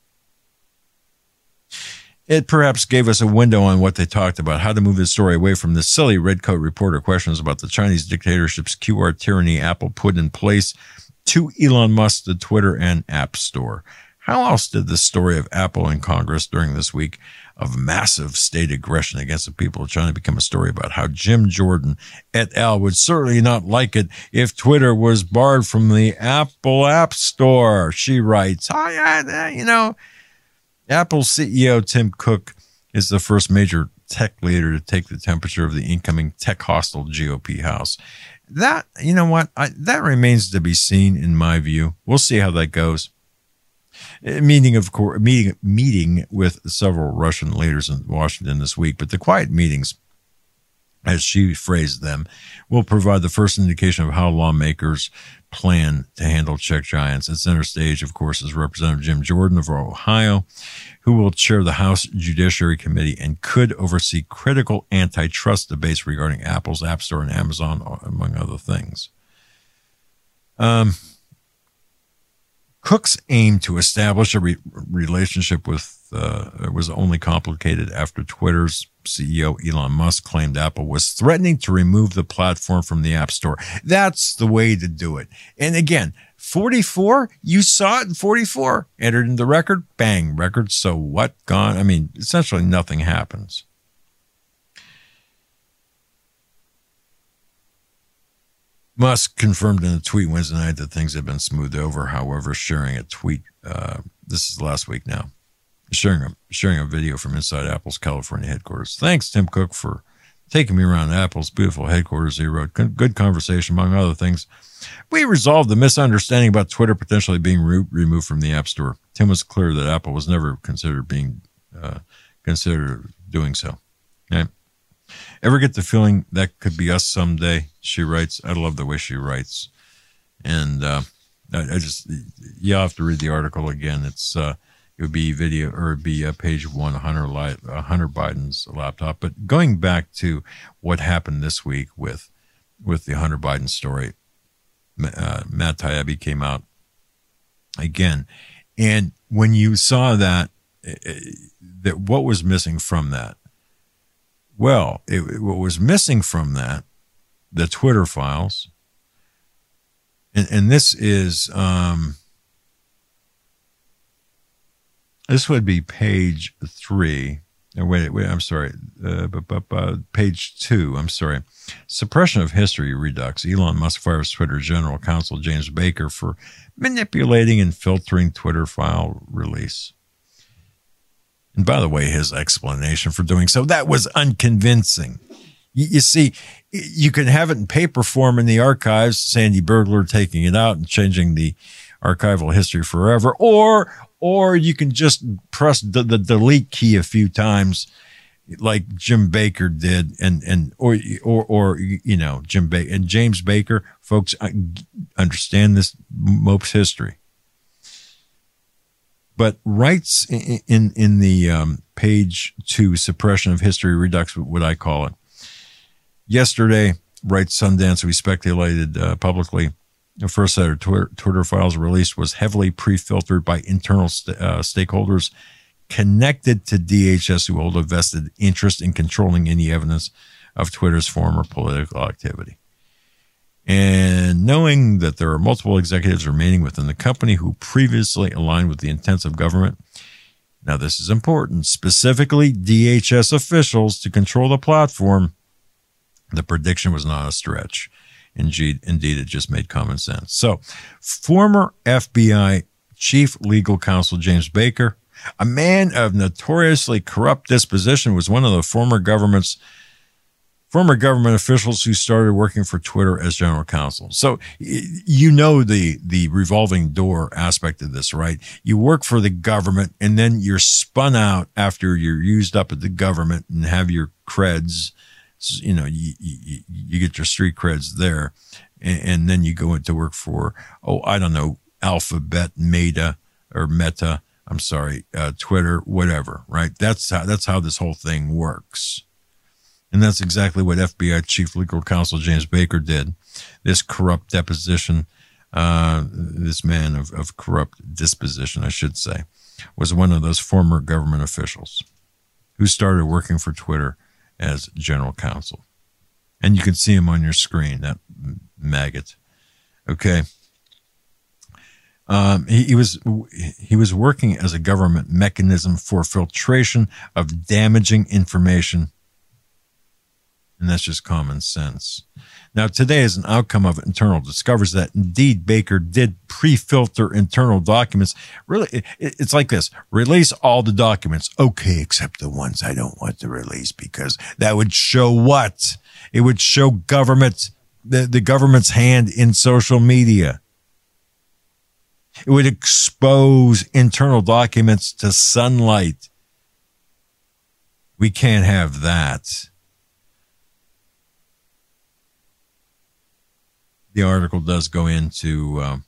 It perhaps gave us a window on what they talked about, how to move the story away from the silly redcoat reporter questions about the Chinese dictatorship's Q R tyranny Apple put in place to Elon Musk, the Twitter and App Store. How else did the story of Apple in Congress during this week of massive state aggression against the people of China become a story about how Jim Jordan et al. Would certainly not like it if Twitter was barred from the Apple App Store? She writes, oh, yeah, you know, Apple C E O Tim Cook is the first major tech leader to take the temperature of the incoming tech-hostile G O P House. That, you know what, I, that remains to be seen in my view. We'll see how that goes. Meeting, of course, meeting, meeting with several Russian leaders in Washington this week, but the quiet meetings, as she phrased them, will provide the first indication of how lawmakers plan to handle Czech giants. At center stage, of course, is Representative Jim Jordan of Ohio, who will chair the House Judiciary Committee and could oversee critical antitrust debates regarding Apple's App Store and Amazon, among other things. Um. Cook's aim to establish a re- relationship with uh, was only complicated after Twitter's C E O Elon Musk claimed Apple was threatening to remove the platform from the App Store. That's the way to do it. And again, forty-four, you saw it in forty-four, entered in the record, bang, record, so what, gone? I mean, essentially nothing happens. Musk confirmed in a tweet Wednesday night that things have been smoothed over. However, sharing a tweet, uh, this is last week now, sharing a, sharing a video from inside Apple's California headquarters. Thanks, Tim Cook, for taking me around Apple's beautiful headquarters. He wrote, good conversation, among other things. We resolved the misunderstanding about Twitter potentially being re- removed from the App Store. Tim was clear that Apple was never considered being uh, considered doing so. Okay. Ever get the feeling that could be us someday? She writes. I love the way she writes. And uh, I, I just, you have to read the article again. It's, uh, it would be video, or it'd be uh, page one, Hunter, Li- uh, Hunter Biden's laptop. But going back to what happened this week with, with the Hunter Biden story, uh, Matt Taibbi came out again. And when you saw that, that what was missing from that? Well, it, what was missing from that, the Twitter files, and, and this is, um, this would be page three. Oh, wait, wait, I'm sorry. Uh, bu- bu- bu- page two, I'm sorry. Suppression of history redux. Elon Musk fires Twitter General Counsel James Baker for manipulating and filtering Twitter file release. And by the way, his explanation for doing so, that was unconvincing. You, you see, you can have it in paper form in the archives, Sandy Burglar taking it out and changing the archival history forever, or or you can just press the, the delete key a few times like Jim Baker did, and and or or or you know, Jim Baker and James Baker, folks, understand this mope's history. But writes in, in, in the um, page two, suppression of history redux, what I call it. Yesterday, writes Sundance, we speculated uh, publicly, the first set of Twitter, Twitter files released was heavily pre-filtered by internal st- uh, stakeholders connected to D H S who hold a vested interest in controlling any evidence of Twitter's former political activity. And knowing that there are multiple executives remaining within the company who previously aligned with the intents of government, now this is important, specifically D H S officials to control the platform, the prediction was not a stretch. Indeed, indeed, it just made common sense. So, former F B I Chief Legal Counsel James Baker, a man of notoriously corrupt disposition, was one of the former government's former government officials who started working for Twitter as general counsel. So you know the the revolving door aspect of this, right? You work for the government and then you're spun out after you're used up at the government and have your creds. You know, you, you, you get your street creds there, and, and then you go into work for, oh, I don't know, Alphabet, Meta, or Meta. I'm sorry, uh, Twitter, whatever, right? That's how that's how this whole thing works. And that's exactly what F B I Chief Legal Counsel James Baker did. This corrupt deposition, uh, this man of, of corrupt disposition, I should say, was one of those former government officials who started working for Twitter as general counsel. And you can see him on your screen, that maggot. Okay. Um, he, he was he was working as a government mechanism for filtration of damaging information. And that's just common sense. Now, today, as an outcome of internal discoveries that indeed Baker did pre-filter internal documents. Really, it, it's like this. Release all the documents. Okay, except the ones I don't want to release, because that would show what? It would show government, the, the government's hand in social media. It would expose internal documents to sunlight. We can't have that. The article does go into uh,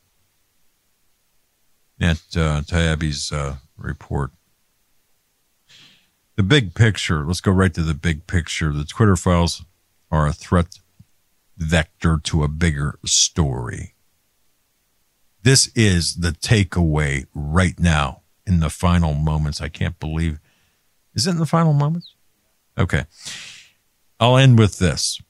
at uh, Taibbi's uh, report. The big picture, let's go right to the big picture. The Twitter files are a threat vector to a bigger story. This is the takeaway right now in the final moments. I can't believe. Is it in the final moments? Okay. I'll end with this.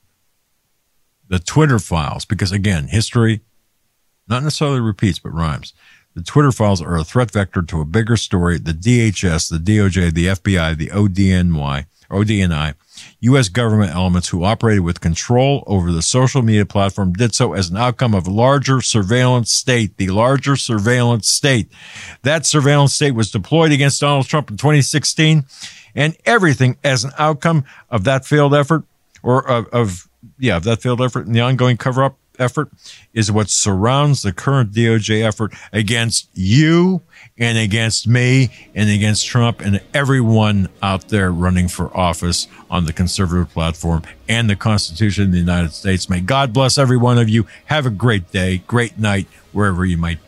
The Twitter files, because again, history not necessarily repeats, but rhymes. The Twitter files are a threat vector to a bigger story. The D H S, the D O J, the F B I, the O D N Y, O D N I, U S government elements who operated with control over the social media platform did so as an outcome of a larger surveillance state, the larger surveillance state. That surveillance state was deployed against Donald Trump in twenty sixteen, and everything as an outcome of that failed effort, or of, of yeah, that failed effort and the ongoing cover-up effort is what surrounds the current D O J effort against you and against me and against Trump and everyone out there running for office on the conservative platform and the Constitution of the United States. May God bless every one of you. Have a great day, great night, wherever you might be.